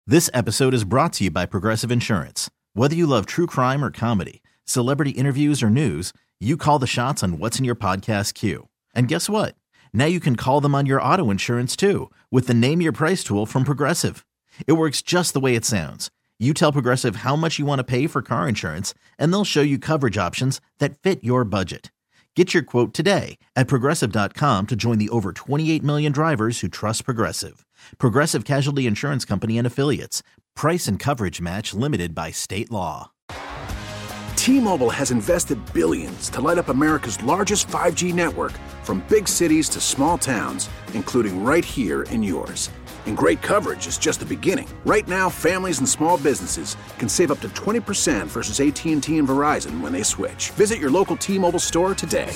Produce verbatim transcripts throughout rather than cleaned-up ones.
This episode is brought to you by Progressive Insurance. Whether you love true crime or comedy, celebrity interviews or news, you call the shots on what's in your podcast queue. And guess what? Now you can call them on your auto insurance too with the Name Your Price tool from Progressive. It works just the way it sounds. You tell Progressive how much you want to pay for car insurance, and they'll show you coverage options that fit your budget. Get your quote today at Progressive dot com to join the over twenty-eight million drivers who trust Progressive. Progressive Casualty Insurance Company and Affiliates. Price and coverage match limited by state law. T-Mobile has invested billions to light up America's largest five G network, from big cities to small towns, including right here in yours. And great coverage is just the beginning. Right now, families and small businesses can save up to twenty percent versus A T and T and Verizon when they switch. Visit your local T-Mobile store today.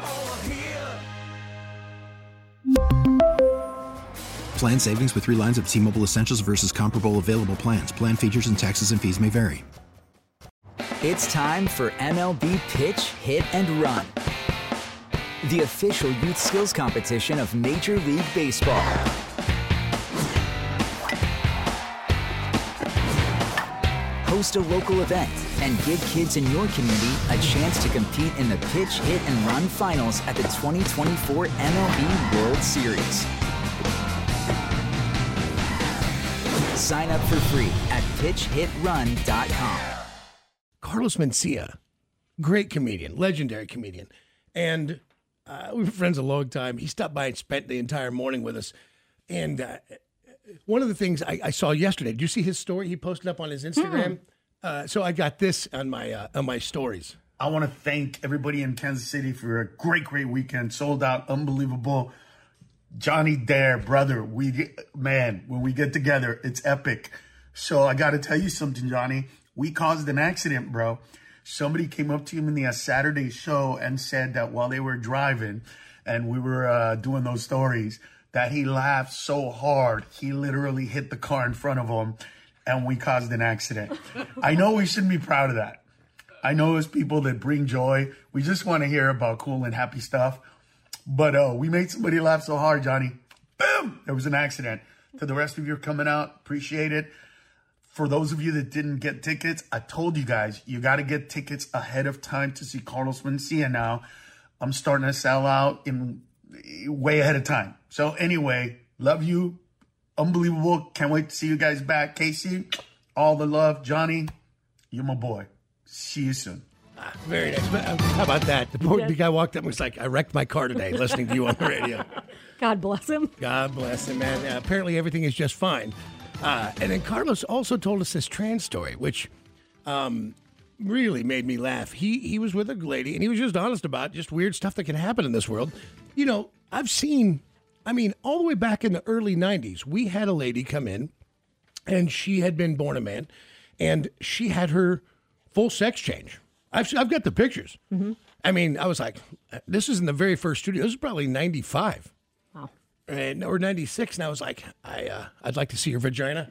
Plan savings with three lines of T-Mobile Essentials versus comparable available plans. Plan features and taxes and fees may vary. It's time for M L B Pitch, Hit, and Run, the official youth skills competition of Major League Baseball. Host a local event and give kids in your community a chance to compete in the Pitch, Hit, and Run finals at the twenty twenty-four M L B World Series. Sign up for free at pitch hit run dot com. Carlos Mencia, great comedian, legendary comedian. And uh, we were friends a long time. He stopped by and spent the entire morning with us. And uh, one of the things I, I saw yesterday, did you see his story he posted up on his Instagram? Mm. Uh, so I got this on my uh, on my stories. I want to thank everybody in Kansas City for a great, great weekend. Sold out, unbelievable. Johnny Dare, brother, we man, when we get together, it's epic. So I got to tell you something, Johnny. We caused an accident, bro. Somebody came up to him in the uh, Saturday show and said that while they were driving and we were uh, doing those stories, that he laughed so hard, he literally hit the car in front of him and we caused an accident. I know we shouldn't be proud of that. I know it's people that bring joy. We just want to hear about cool and happy stuff. But uh, we made somebody laugh so hard, Johnny. Boom! There was an accident. To the rest of you coming out, appreciate it. For those of you that didn't get tickets, I told you guys, you got to get tickets ahead of time to see Carlos Mencia now. I'm starting to sell out in way ahead of time. So anyway, love you. Unbelievable. Can't wait to see you guys back. Casey, all the love. Johnny, you're my boy. See you soon. Ah, very nice. How about that? The, poor, the guy walked up and was like, I wrecked my car today listening to you on the radio. God bless him. God bless him, man. Uh, apparently everything is just fine. Uh, and then Carlos also told us this trans story, which um, really made me laugh. He he was with a lady, and he was just honest about just weird stuff that can happen in this world. You know, I've seen, I mean, all the way back in the early nineties, we had a lady come in, and she had been born a man, and she had her full sex change. I've, I've got the pictures. Mm-hmm. I mean, I was like, this is in the very first studio. This is probably ninety-five. Wow. And, or ninety-six, and I was like, I, uh, I'd like to see your vagina.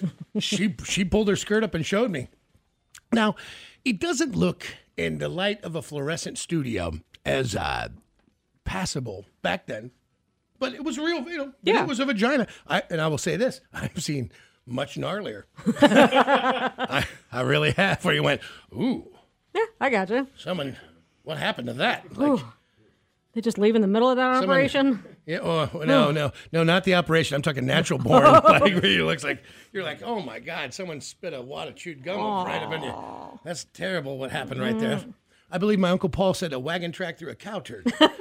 she she pulled her skirt up and showed me. Now, it doesn't look, in the light of a fluorescent studio, as uh, passable back then, but it was real, you know, yeah. It was a vagina. I, and I will say this, I've seen much gnarlier. I, I really have, where you went, ooh. Yeah, I got you. Someone, what happened to that? Like, they just leave in the middle of that someone, operation? Yeah. Oh, no, no, no, not the operation. I'm talking natural born. Like, where you looks like you're like, oh my God, someone spit a wad of chewed gum up right up in you. That's terrible. What happened right there? I believe my Uncle Paul said a wagon track through a cow turd. But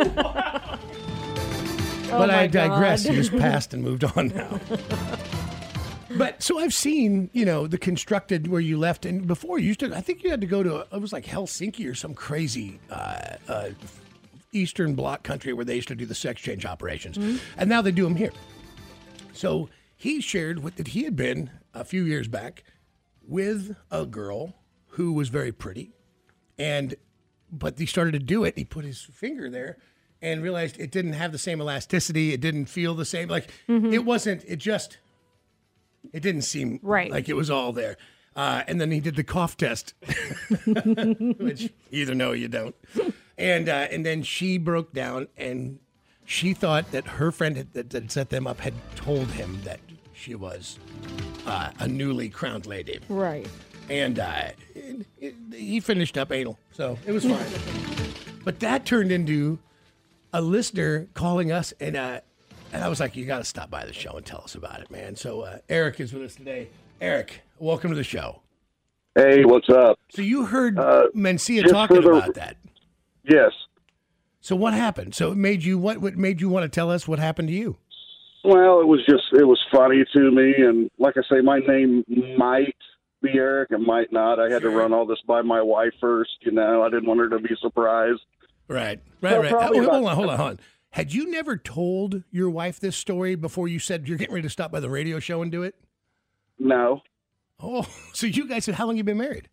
oh I digress. He was passed and moved on now. But so I've seen, you know, the constructed where you left, and before you used to, I think you had to go to, a, it was like Helsinki or some crazy uh, uh, Eastern Bloc country where they used to do the sex change operations. Mm-hmm. And now they do them here. So he shared what, that he had been a few years back with a girl who was very pretty. And, but he started to do it. He put his finger there and realized it didn't have the same elasticity. It didn't feel the same. Like, mm-hmm. it wasn't, it just... It didn't seem right. like it was all there. Uh, and then he did the cough test, which you either know or you don't. And uh, and then she broke down, and she thought that her friend had, that, that set them up had told him that she was uh, a newly crowned lady. Right. And uh, it, it, he finished up anal, so it was fine. But that turned into a listener calling us, and uh, and I was like, you got to stop by the show and tell us about it, man. So uh, Eric is with us today. Eric, welcome to the show. Hey, what's up? So you heard Uh, Mencia just talking for the- about that. Yes. So what happened? So it made you what? What made you want to tell us what happened to you? Well, it was just, it was funny to me. And like I say, my name might be Eric and might not. I had to run all this by my wife first. You know, I didn't want her to be surprised. Right, right, Well, right. probably Oh, about- hold on, hold on, hold on. Had you never told your wife this story before you said you're getting ready to stop by the radio show and do it? No. Oh, so you guys, how long you been married?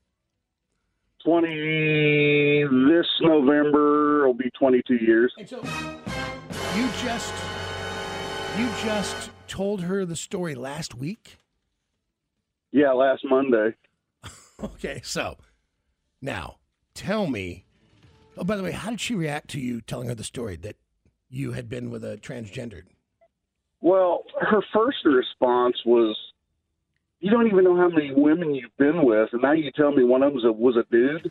twenty, this November will be twenty-two years. And so you just, you just told her the story last week? Yeah, last Monday. Okay, so now tell me, oh, by the way, how did she react to you telling her the story that you had been with a transgendered? Well, her first response was, you don't even know how many women you've been with, and now you tell me one of them was a, was a dude?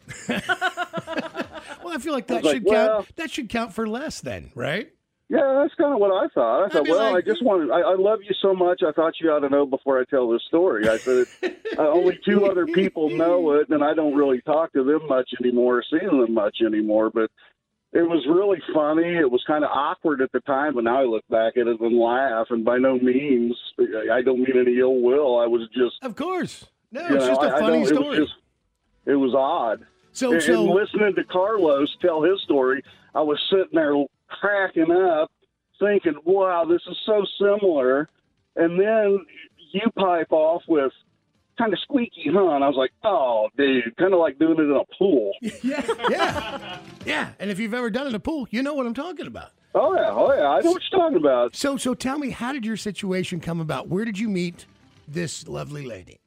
Well, I feel like that I was should like, count. well- That should count for less then, right? Yeah, that's kind of what I thought. I thought, be well, like- I just wanted, I, I love you so much, I thought you ought to know before I tell this story. I said, uh, only two other people know it, and I don't really talk to them much anymore, see them much anymore, but it was really funny. It was kind of awkward at the time, but now I look back at it and laugh, and by no means, I don't mean any ill will. I was just, Of course. No, you it's know, just a I- I funny don't- story. It was, just, it was odd. so, And, so and listening to Carlos tell his story, I was sitting there cracking up, thinking, wow, this is so similar. And then you pipe off with kind of squeaky, huh? And I was like, oh, dude, kind of like doing it in a pool. yeah, yeah, yeah. And if you've ever done it in a pool, you know what I'm talking about. Oh, yeah, oh, yeah, I know what you're talking about. So, so tell me, how did your situation come about? Where did you meet this lovely lady?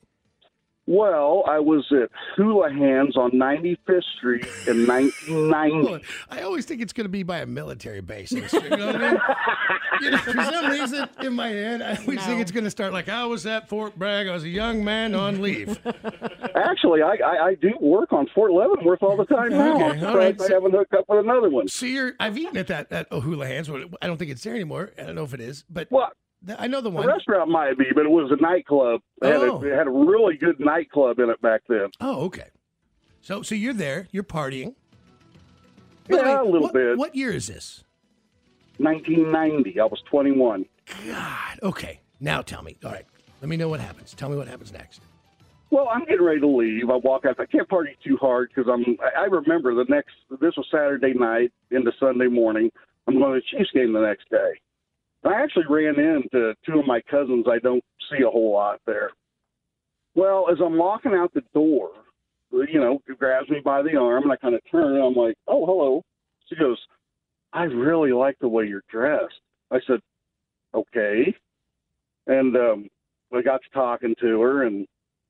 Well, I was at Houlihan's on ninety-fifth Street in nineteen ninety. Well, I always think it's going to be by a military base. You know what I mean? You know, for some reason, in my head, I always think it's going to start like, I was at Fort Bragg. I was a young man on leave. Actually, I, I, I do work on Fort Leavenworth all the time now. Okay, all right. I haven't hooked up with another one. So you're, I've eaten at that at O'Houlihan's. I don't think it's there anymore. I don't know if it is, but Well, th- I know the the one. restaurant might be, but it was a nightclub. It had, Oh. a, it had a really good nightclub in it back then. Oh, okay. So, so you're there. You're partying. By the Yeah, a little what, bit. What year is this? nineteen ninety. I was twenty-one. God. Okay. Now tell me. All right. Let me know what happens. Tell me what happens next. Well, I'm getting ready to leave. I walk out. I can't party too hard because I'm. I I remember the next. This was Saturday night into Sunday morning. I'm going to the Chiefs game the next day. I actually ran into two of my cousins I don't see a whole lot there. Well, as I'm walking out the door, you know, he grabs me by the arm, and I kind of turn, and I'm like, oh, hello. She goes, I really like the way you're dressed. I said, okay. And um, I got to talking to her, and,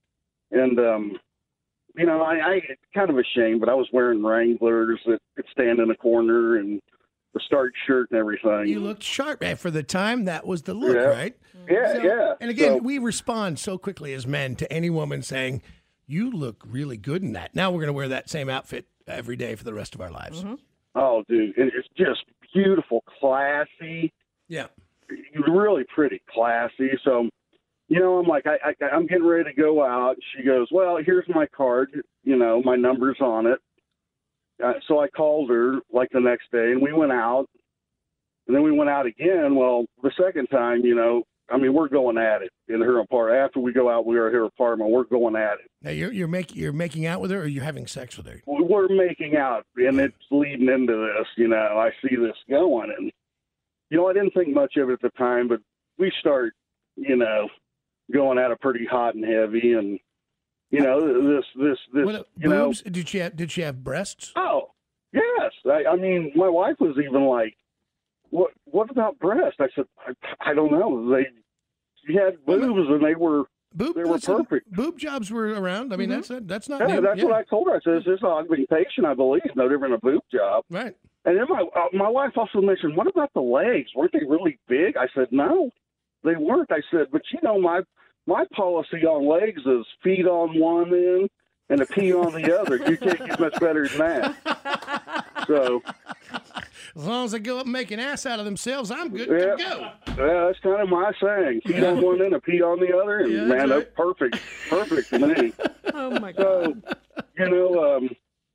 and um, you know, I, I kind of ashamed, but I was wearing Wranglers that could stand in a corner and the starch shirt and everything. You looked sharp. And for the time, that was the look, Yeah. right? Yeah, So- yeah. And again, So- we respond so quickly as men to any woman saying, you look really good in that. Now we're going to wear that same outfit every day for the rest of our lives. Oh, dude, and it's just beautiful, classy, Yeah. really pretty, classy. So, you know, I'm like, I, I, I'm getting ready to go out. She goes, well, here's my card. You know, my number's on it. Uh, so I called her like the next day, and we went out. And then we went out again. Well, the second time, you know, I mean, we're going at it in her apartment. After we go out, we are at her apartment. We're going at it. Now you're you're making you're making out with her, or you're having sex with her? We're making out, and it's leading into this. You know, I see this going, and you know, I didn't think much of it at the time, but we start, you know, going at it pretty hot and heavy, and you know, this this this, What, you know, boobs? Did she have, did she have breasts? oh yes, I, I mean, my wife was even like, what what about breast? I said, I, I don't know. They she had boobs, and they were. Boob, They were listen, perfect. Boob jobs were around. I mean, that's a, that's not Yeah, new. that's what I told her. I said, it's just augmentation, I believe, no different than a boob job. Right. And then my uh, my wife also mentioned, what about the legs? Weren't they really big? I said, no, they weren't. I said, but you know, my my policy on legs is feet on one end and a pee on the other. You can't get much better than that. So, as long as they go up and make an ass out of themselves, I'm good yeah, to go. Yeah, that's kind of my saying. Feet on one end, a pee on the other, and Yeah, man, that's that's right. perfect, perfect to me. Oh my So, God. you know, um,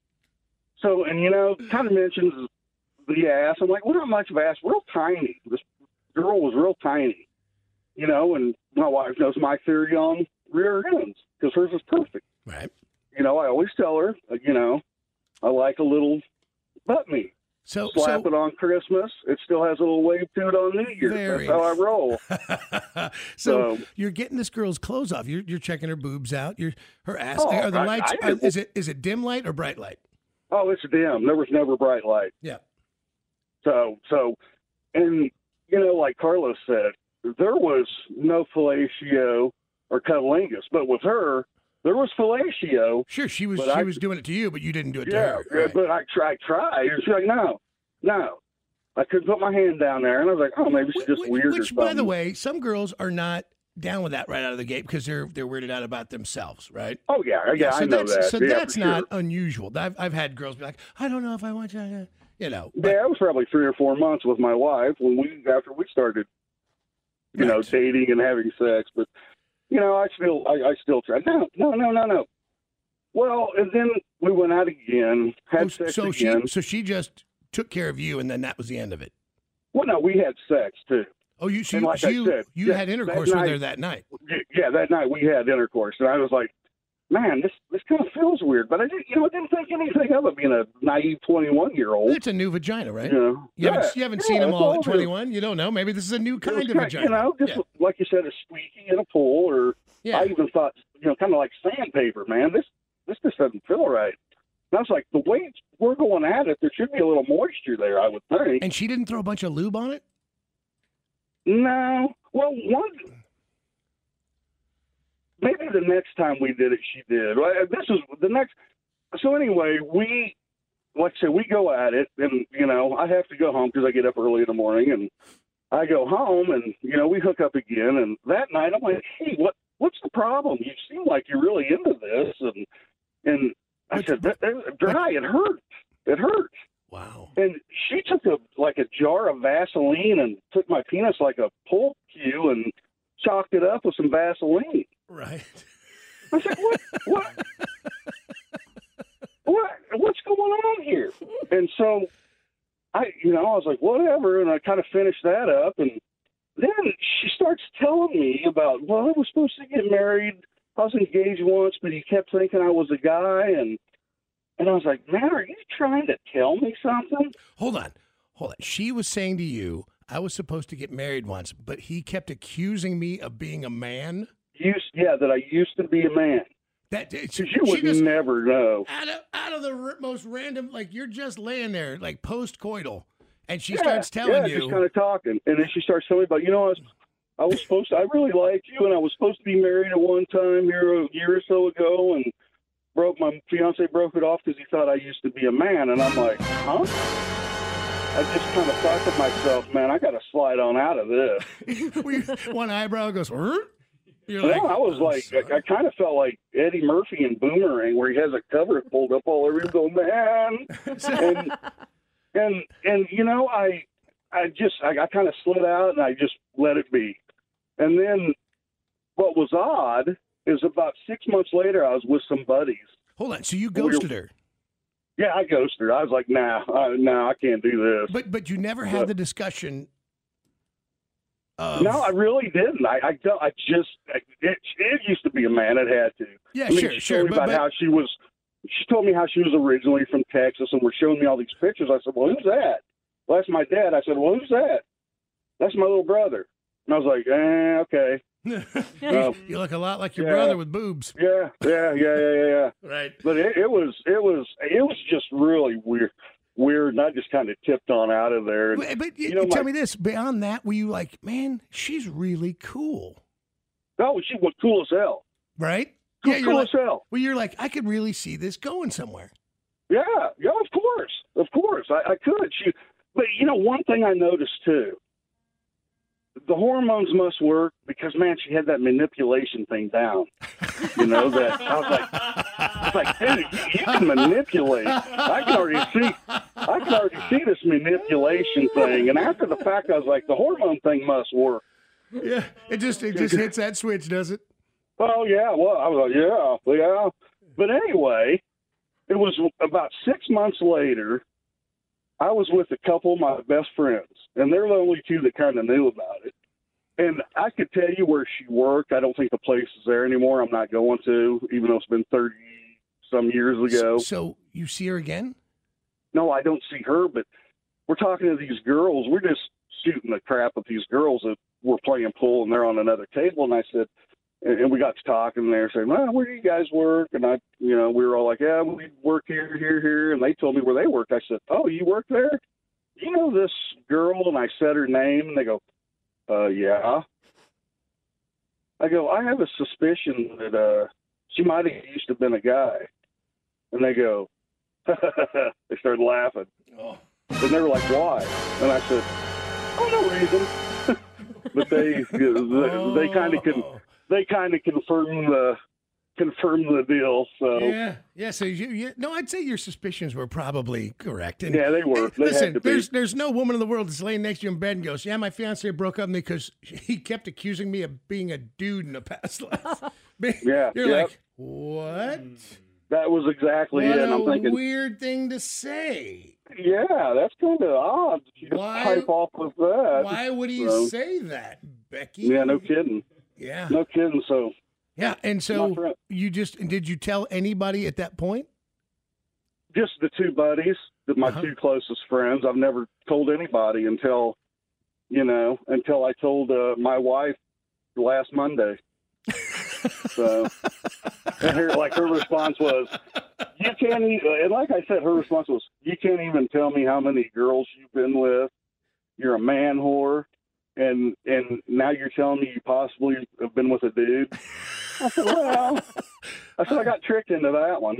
so and you know, kind of mentions the ass. I'm like, well, not much of ass, real tiny. This girl was real tiny, you know, and my wife knows my theory on rear ends because hers is perfect. Right. You know, I always tell her, uh, you know, I like a little butt meat. So, Slap so it on Christmas. It still has a little wave to it on New Year's. Very That's how I roll. so So- you're getting this girl's clothes off. You're you're checking her boobs out. You're her ass. Oh, are the I- lights? I are- did- is it is it dim light or bright light? Oh, it's dim. There was never bright light. Yeah. So, so, and, you know, like Carlos said, there was no fellatio or cunnilingus, but with her, there was fellatio. Sure, she was But she I- was doing it to you, but you didn't do it to Yeah, her. yeah, Right. but I tried, tried. And she's like, no, no. I couldn't put my hand down there. And I was like, oh, maybe she's just Which, weird or which, something. by the way, some girls are not down with that right out of the gate because they're they're weirded out about themselves, right? Oh, yeah, yeah, so I know that's, that. So Yeah, that's for not sure. unusual. I've I've had girls be like, I don't know if I want you, you know. Yeah, it was probably three or four months with my wife when we after we started, you know, Right. dating and having sex. But you know, I still, I, I still try. No, no, no, no, no. Well, and then we went out again, had Oh, sex so again. she so she just took care of you, and then that was the end of it. Well, no, we had sex too. Oh, you so And you like I you, said, you yeah, had that intercourse with her night- that night. Yeah, that night we had intercourse, and I was like, man, this this kind of feels weird. But I didn't, you know, I didn't think anything of it being a naive twenty-one year old. It's a new vagina, right? You know, You haven't, Yeah, you haven't yeah, seen them that's all it at is. twenty-one. You don't know. Maybe this is a new It kind was of vagina. You know, just yeah. like you said, a squeaky in a pool, or Yeah. I even thought, you know, kind of like sandpaper, man. This this just doesn't feel right. And I was like, the way we're going at it, there should be a little moisture there, I would think. And she didn't throw a bunch of lube on it? No, well, one maybe the next time we did it, she did. Well, This is the next. So anyway, we like I said, we go at it, and you know, I have to go home because I get up early in the morning, and I go home, and you know, we hook up again. And that night, I'm like, hey, what what's the problem? You seem like you're really into this, and and I But- said, that, that, dry, it hurts, it hurts. Wow. And she took a like a jar of Vaseline and took my penis like a pool cue and chalked it up with some Vaseline. Right. I said, what, what, what, what's going on here? And so I, you know, I was like, whatever. And I kind of finished that up. And then she starts telling me about, well, I was supposed to get married. I was engaged once, but he kept thinking I was a guy. And, and I was like, man, are you trying to tell me something? Hold on. Hold on. She was saying to you, I was supposed to get married once, but he kept accusing me of being a man. Used, yeah, that I used to be a man. That Because she, you would she just, never know. out of out of the r- most random, like you're just laying there, like post coital, and she Yeah, starts telling yeah, you, just kind of talking, and then she starts telling me about, you know, I was, I was supposed to, I really liked you, and I was supposed to be married at one time here a year or so ago, and broke my fiance broke it off because he thought I used to be a man, and I'm like, huh? I just kind of thought to myself, man, I got to slide on out of this. one eyebrow goes, "Er?" You're No, like, I was "I'm like, sorry." I, I kind of felt like Eddie Murphy in Boomerang, where he has a cover pulled up all over him, going, man, and and and you know, I I just I, I kind of slid out and I just let it be, and then what was odd is about six months later, I was with some buddies. Hold on. So you We were- ghosted her, Yeah, I ghosted her. I was like, nah, uh, nah, I can't do this. but but you never had But- the discussion. Of, No, I really didn't. I, I don't. I just it, it used to be a man. It had to. Yeah, I mean, sure, she sure, told me but- about but- how she was. She told me how she was originally from Texas, and was showing me all these pictures. I said, "Well, who's that?" Well, that's my dad. I said, "Well, who's that?" That's my little brother. And I was like, "Eh, okay." Um, you look a lot like your yeah. brother with boobs. Yeah, yeah, yeah, yeah, yeah, yeah. Right. But it, it was, it was, it was just really weird. Weird, and I just kind of tipped on out of there. And, But, but you know, tell my- me this: beyond that, were you like, man, she's really cool, oh, she was cool as hell. right? Cool, yeah, you're cool like, as hell. well, you're like, I could really see this going somewhere. Yeah, yeah, of course, of course, I, I could. She, but you know, one thing I noticed too. the hormones must work because, man, she had that manipulation thing down. You know, that I was like, I was like, dude, you, you can manipulate. I can already see, I can already see this manipulation thing. And after the fact, I was like, the hormone thing must work. Yeah, it just it just hits that switch, does it? Oh, yeah. Well, I was like, yeah, yeah. But anyway, it was about six months later, I was with a couple of my best friends, and they're the only two that kind of knew about it. And I could tell you where she worked. I don't think the place is there anymore. I'm not going to, even though it's been thirty-some years ago. So you see her again? No, I don't see her, but we're talking to these girls. We're just shooting the crap with these girls that were playing pool, and they're on another table. And I said, and we got to talking, and they were saying, well, where do you guys work? And I, you know, we were all like, yeah, we work here, here, here. And they told me where they worked. I said, oh, you work there? You know this girl? And I said her name, and they go, uh, yeah. I go, I have a suspicion that uh, she might have used to have been a guy. And they go, they started laughing. Oh. And they were like, why? And I said, oh, no reason. But they, they, they kind of can. They kind of confirm the confirm the deal. So yeah, yeah. So you, you, no, I'd say your suspicions were probably correct. And, yeah, they were. Hey, they listen, had to there's be. there's no woman in the world that's laying next to you in bed and goes, "Yeah, my fiance broke up with me because he kept accusing me of being a dude in a past life." Yeah, you're yep. like, what? That was exactly what it. And I'm a thinking, weird thing to say. Yeah, that's kind of odd. You Why? Pipe off with that. Why would he so, say that, Becky? Yeah, no kidding. Yeah, no kidding. So. Yeah, and so you just did you tell anybody at that point? Just the two buddies, my uh-huh. two closest friends. I've never told anybody until, you know, until I told uh, my wife last Monday. So, and her, like her response was, "You can't." Even, and like I said, her response was, "You can't even tell me how many girls you've been with. You're a man whore." And and now you're telling me you possibly have been with a dude. I said, well, I said I got tricked into that one.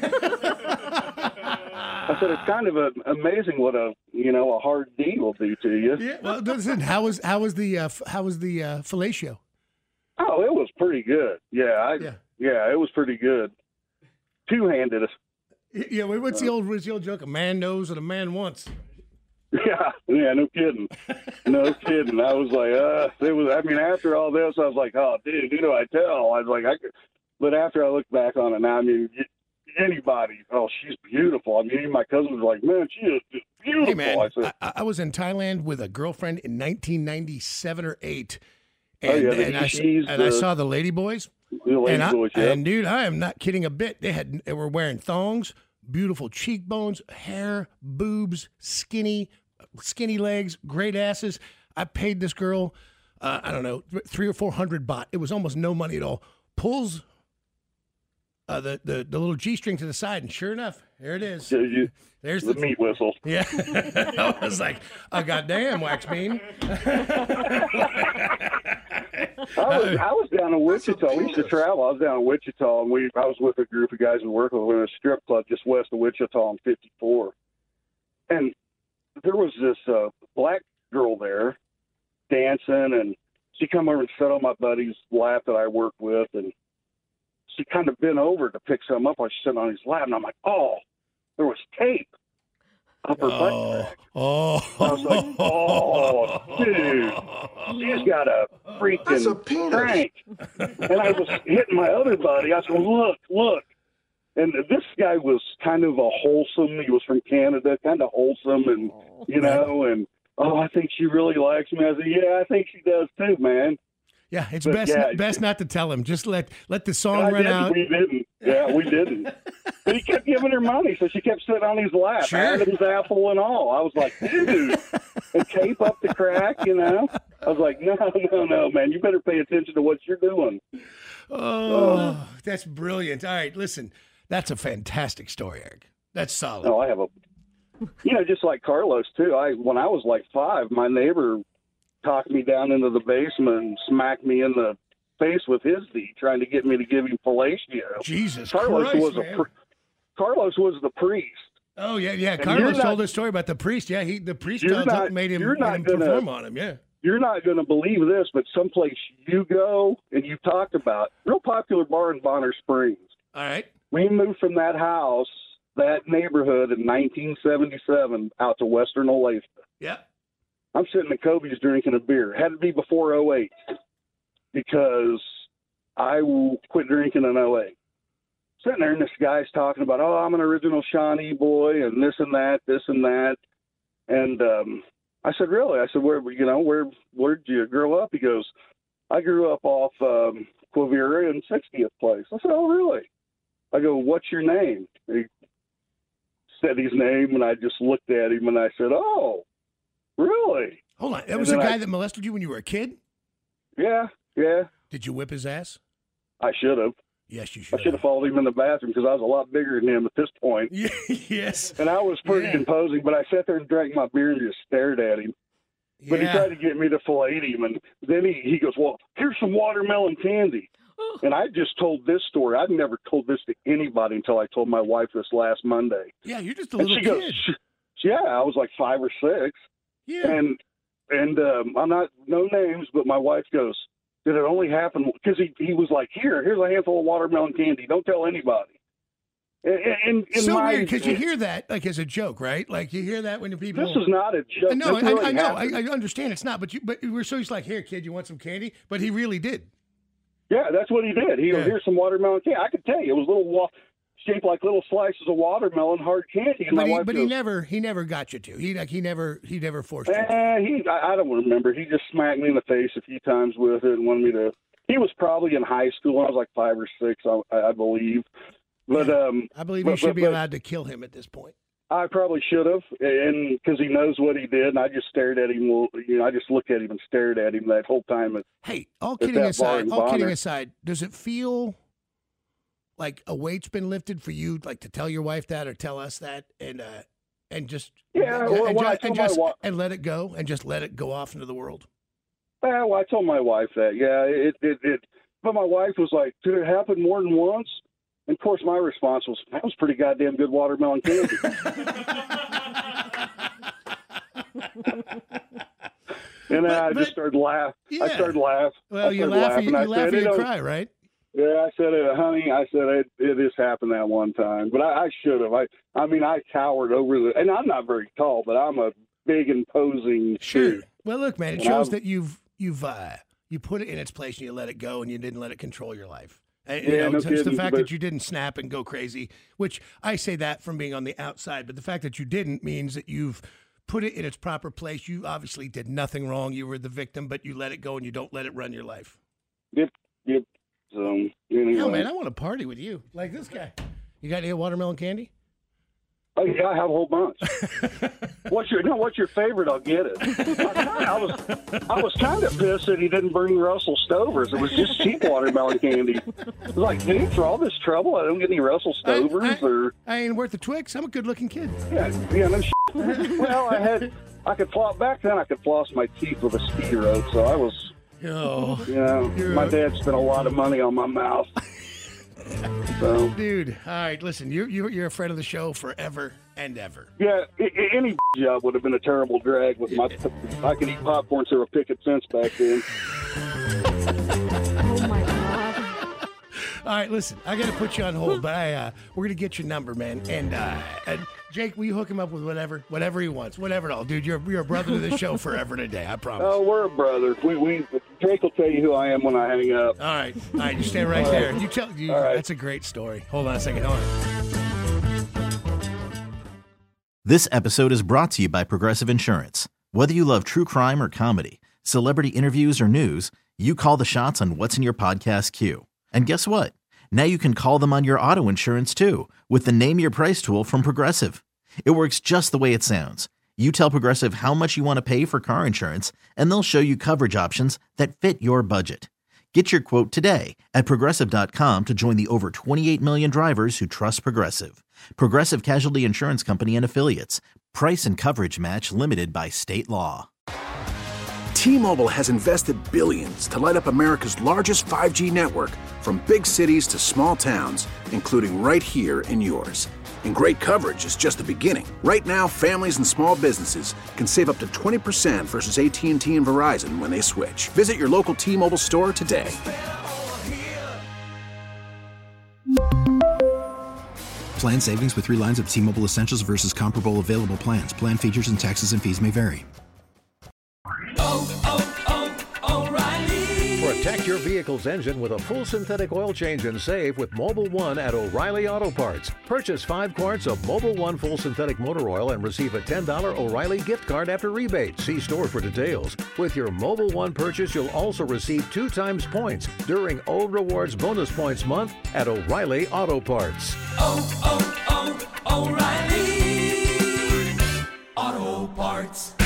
I said it's kind of a, amazing what a you know a hard D will do to you. Yeah. Well, listen, how was how was the uh, how was the uh, fellatio? Oh, it was pretty good. Yeah, I, yeah, yeah, it was pretty good. Two handed. Yeah. What's the old what's the old joke? A man knows what a man wants. Yeah, yeah, no kidding, no kidding. I was like, uh, it was. I mean, after all this, I was like, oh, dude, who do I tell? I was like, I could. But after I look back on it now, I mean, anybody, oh, she's beautiful. I mean, my cousins were like, man, she is just beautiful. Hey, man, I, said, I, I was in Thailand with a girlfriend in nineteen ninety-seven or eight, and, and, oh, yeah, and, I, and the, I saw the Lady Boys. The Lady and I, Boys, yeah. And dude, I am not kidding a bit. They had they were wearing thongs, beautiful cheekbones, hair, boobs, skinny. Skinny legs, great asses. I paid this girl, uh, I don't know, three or four hundred baht. It was almost no money at all. Pulls uh, the, the the little G string to the side, and sure enough, there it is. Yeah, you, There's the, the meat whistle. Yeah, I was like, a goddamn wax bean. I was, I was down in Wichita. We used to travel. I was down in Wichita, and we I was with a group of guys who worked with in a strip club just west of Wichita on fifty-four, and there was this uh, black girl there dancing, and she come over and sat on my buddy's lap that I worked with, and she kind of bent over to pick something up while she's sitting on his lap, and I'm like, oh, there was tape up her oh, butt crack. Oh, I was like, oh, dude, she's got a freaking That's a penis. crank. And I was hitting my other buddy. I said, look, look. And this guy was kind of a wholesome. He was from Canada, kind of wholesome, and you know, and oh, I think she really likes me. I said, yeah, I think she does too, man. Yeah, it's But, best yeah, not, best not to tell him. Just let let the song I run didn't. out. We didn't. Yeah, we didn't. But he kept giving her money, so she kept sitting on his lap, Sure. Adam's apple and all. I was like, dude, and tape up the crack, you know. I was like, no, no, no, man, you better pay attention to what you're doing. Oh, oh. That's brilliant. All right, listen. That's a fantastic story, Eric. That's solid. Oh, I have a, you know, just like Carlos too. I when I was like five, my neighbor talked me down into the basement and smacked me in the face with his D, trying to get me to give him fellatio. Jesus Carlos Christ, was man. a pri- Carlos was the priest. Oh yeah, yeah. And Carlos you're told not- a story about the priest. Yeah, he the priest you're told not- him, made him, you're made not him gonna- perform on him. Yeah. you're not going to believe this, but someplace you go and you talked about, real popular bar in Bonner Springs. All right. We moved from that house, that neighborhood in nineteen seventy-seven out to Western Olathe. Yeah. I'm sitting at Kobe's drinking a beer. Had to be before oh eight because I quit drinking in oh eight. Sitting there and this guy's talking about, oh, I'm an original Shawnee boy and this and that, this and that. And um, I said, really? I said, where, you know, where, where'd you grow up? He goes, I grew up off um, Quivira and sixtieth Place. I said, oh, really? I go, what's your name? He said his name, and I just looked at him and I said, oh, really? Hold on. That was the guy I, that molested you when you were a kid? Yeah, yeah. Did you whip his ass? I should have. Yes, you should. I should have followed him in the bathroom because I was a lot bigger than him at this point. Yes. And I was pretty yeah. imposing, but I sat there and drank my beer and just stared at him. Yeah. But he tried to get me to fillet him, and then he, he goes, well, here's some watermelon candy. And I just told this story. I've never told this to anybody until I told my wife this last Monday. Yeah, you're just a little and she kid. Goes, yeah, I was like five or six. Yeah. And, and um, I'm not, no names, but my wife goes, did it only happen because he, he was like, here, here's a handful of watermelon candy. Don't tell anybody. And, and, and so my, weird because you hear that like as a joke, right? Like you hear that when people. This is not a joke. No, I, really I know. I, I understand it's not, but you. But we're so he's like, here, kid, you want some candy? But he really did. Yeah, that's what he did. He goes, yeah. here's some watermelon candy. I could tell you, it was little wa- shaped like little slices of watermelon, hard candy. And but my he, wife but goes, he never, he never got you to. He like he never, he never forced you. Uh, he, I, I don't remember. He just smacked me in the face a few times with it and wanted me to. He was probably in high school. I was like five or six, I, I believe. But yeah. um, I believe but, you should but, be but, allowed to kill him at this point. I probably should have, and because he knows what he did, and I just stared at him. You know, I just looked at him and stared at him that whole time. At, hey, all kidding aside, all kidding aside, does it feel like a weight's been lifted for you, like to tell your wife that or tell us that, and uh, and just yeah, and, well, and, just, and, just wa- and let it go, and just let it go off into the world? Well, well I told my wife that. Yeah, it, it, it. But my wife was like, "Did it happen more than once?" And of course, my response was, "That was pretty goddamn good watermelon candy." And then but, I just started laughing. Yeah. I started laughing. Well, you laugh, laughing. you, you I laugh, said, you cry, right? Yeah, I said, it, honey, I said, it, it just happened that one time. But I, I should have. I, I mean, I cowered over the, and I'm not very tall, but I'm a big, imposing Sure. dude. Well, look, man, it and shows I'm, that you've, you've, uh, you put it in its place and you let it go and you didn't let it control your life. And, yeah, you know, no it's kidding, the fact but, that you didn't snap and go crazy, which I say that from being on the outside, but the fact that you didn't means that you've put it in its proper place. You obviously did nothing wrong. You were the victim, but you let it go and you don't let it run your life. Yep, yep. So, anyway. Hell, man, I want to party with you. Like this guy. You got any watermelon candy? Oh, yeah, I have a whole bunch. What's your no? What's your favorite? I'll get it. I, I was I was kind of pissed that he didn't bring Russell Stovers. It was just cheap watermelon candy. I was like, dude, for all this trouble, I don't get any Russell Stovers I, I, or. I ain't worth the Twix. I'm a good-looking kid. Yeah, yeah, no shit. Well, I had I could floss back then. I could floss my teeth with a ski rope, so I was. Oh, you know, my dad spent a lot of money on my mouth. So. Dude, all right, listen, you're, you're you're a friend of the show forever and ever. Yeah, I, I, any job would have been a terrible drag with my. I could eat popcorn through a picket fence back then. Oh my God! All right, listen, I got to put you on hold, but I uh, we're gonna get your number, man, and uh, and Jake, will you hook him up with whatever, whatever he wants, whatever at all, dude. You're you're a brother to the show forever and a day, I promise. Oh, we're a brother. We we Jake will tell you who I am when I hang up. All right, all right, you stand right there. You tell. You, right. That's a great story. Hold on a second. Hold on. This episode is brought to you by Progressive Insurance. Whether you love true crime or comedy, celebrity interviews or news, you call the shots on what's in your podcast queue. And guess what? Now you can call them on your auto insurance too with the Name Your Price tool from Progressive. It works just the way it sounds. You tell Progressive how much you want to pay for car insurance, and they'll show you coverage options that fit your budget. Get your quote today at Progressive dot com to join the over twenty-eight million drivers who trust Progressive. Progressive Casualty Insurance Company and Affiliates. Price and coverage match limited by state law. T-Mobile has invested billions to light up America's largest five G network, from big cities to small towns, including right here in yours. And great coverage is just the beginning. Right now, families and small businesses can save up to twenty percent versus A T and T and Verizon when they switch. Visit your local T-Mobile store today. Plan savings with three lines of T-Mobile Essentials versus comparable available plans. Plan features and taxes and fees may vary. Oh, oh, oh, O'Reilly. Protect your vehicle's engine with a full synthetic oil change and save with Mobil one at O'Reilly Auto Parts. Purchase five quarts of Mobil one full synthetic motor oil and receive a ten dollars O'Reilly gift card after rebate. See store for details. With your Mobil one purchase, you'll also receive two times points during O Rewards Bonus Points Month at O'Reilly Auto Parts. Oh, oh, oh, O'Reilly Auto Parts.